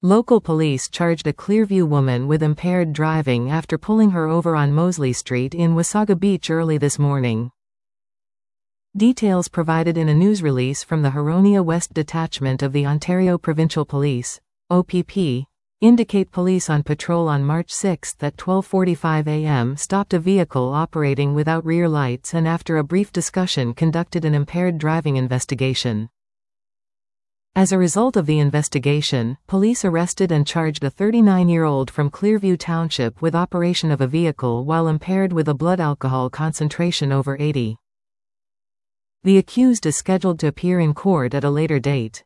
Local police charged a Clearview woman with impaired driving after pulling her over on Mosley Street in Wasaga Beach early this morning. Details provided in a news release from the Huronia West Detachment of the Ontario Provincial Police, OPP, indicate police on patrol on March 6 at 12:45 a.m. stopped a vehicle operating without rear lights and after a brief discussion conducted an impaired driving investigation. As a result of the investigation, police arrested and charged a 39-year-old from Clearview Township with operation of a vehicle while impaired with a blood alcohol concentration over 80. The accused is scheduled to appear in court at a later date.